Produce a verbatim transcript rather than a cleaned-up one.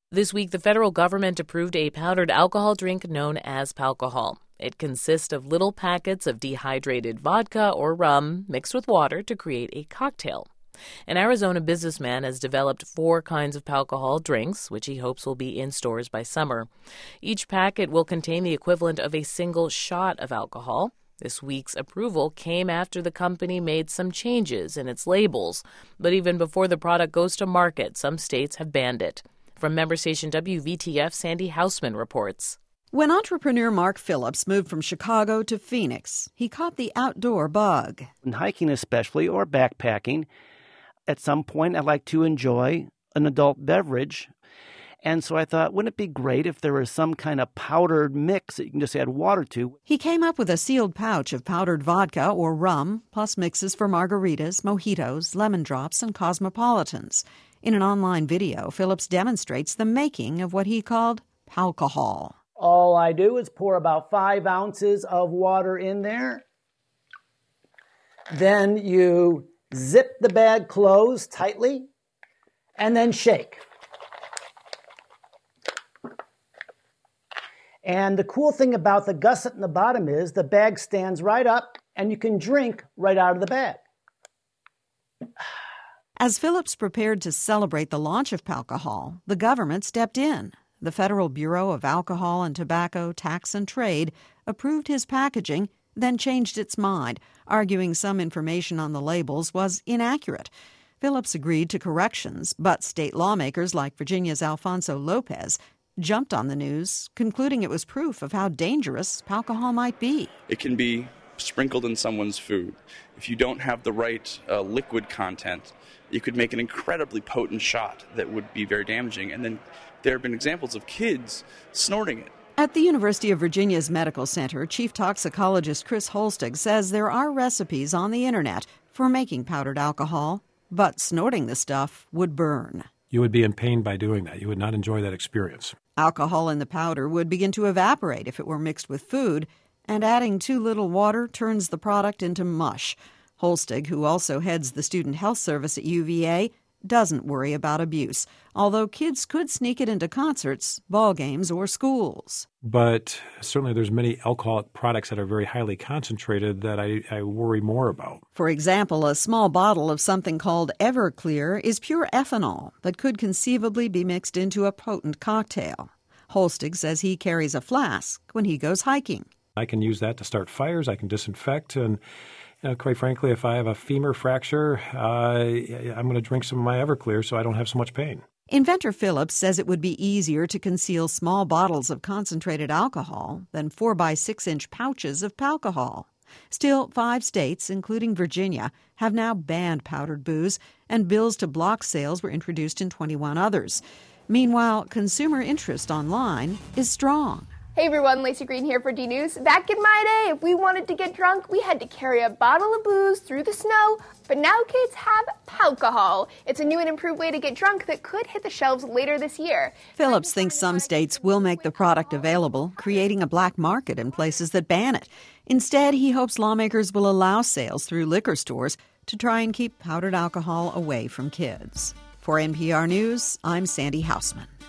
This week, the federal government approved a powdered alcohol drink known as Palcohol. It consists of little packets of dehydrated vodka or rum mixed with water to create a cocktail. An Arizona businessman has developed four kinds of Palcohol drinks, which he hopes will be in stores by summer. Each packet will contain the equivalent of a single shot of alcohol. This week's approval came after the company made some changes in its labels. But even before the product goes to market, some states have banned it. From member station W V T F, Sandy Hausman reports. When entrepreneur Mark Phillips moved from Chicago to Phoenix, he caught the outdoor bug. In hiking especially, or backpacking, at some point I'd like to enjoy an adult beverage. And so I thought, wouldn't it be great if there was some kind of powdered mix that you can just add water to? He came up with a sealed pouch of powdered vodka or rum, plus mixes for margaritas, mojitos, lemon drops, and cosmopolitans. In an online video, Phillips demonstrates the making of what he called Palcohol. All I do is pour about five ounces of water in there. Then you zip the bag closed tightly and then shake. And the cool thing about the gusset in the bottom is the bag stands right up and you can drink right out of the bag. As Phillips prepared to celebrate the launch of Palcohol, the government stepped in. The Federal Bureau of Alcohol and Tobacco Tax and Trade approved his packaging, then changed its mind, arguing some information on the labels was inaccurate. Phillips agreed to corrections, but state lawmakers like Virginia's Alfonso Lopez jumped on the news, concluding it was proof of how dangerous Palcohol might be. It can be sprinkled in someone's food. If you don't have the right uh, liquid content, you could make an incredibly potent shot that would be very damaging. And then there have been examples of kids snorting it. At the University of Virginia's Medical Center, Chief Toxicologist Chris Holstig says there are recipes on the internet for making powdered alcohol, but snorting the stuff would burn. You would be in pain by doing that. You would not enjoy that experience. Alcohol in the powder would begin to evaporate if it were mixed with food, and adding too little water turns the product into mush. Holstig, who also heads the Student Health Service at U V A, doesn't worry about abuse, although kids could sneak it into concerts, ball games, or schools. But certainly there's many alcoholic products that are very highly concentrated that I, I worry more about. For example, a small bottle of something called Everclear is pure ethanol that could conceivably be mixed into a potent cocktail. Holstig says he carries a flask when he goes hiking. I can use that to start fires. I can disinfect. And you know, quite frankly, if I have a femur fracture, uh, I'm going to drink some of my Everclear so I don't have so much pain. Inventor Phillips says it would be easier to conceal small bottles of concentrated alcohol than four by six inch pouches of Palcohol. Still, five states, including Virginia, have now banned powdered booze, and bills to block sales were introduced in twenty-one others. Meanwhile, consumer interest online is strong. Hey everyone, Lacey Green here for D News. Back in my day, if we wanted to get drunk, we had to carry a bottle of booze through the snow, but now kids have Palcohol. It's a new and improved way to get drunk that could hit the shelves later this year. Phillips thinks some states will make the product available, creating a black market in places that ban it. Instead, he hopes lawmakers will allow sales through liquor stores to try and keep powdered alcohol away from kids. For N P R News, I'm Sandy Hausman.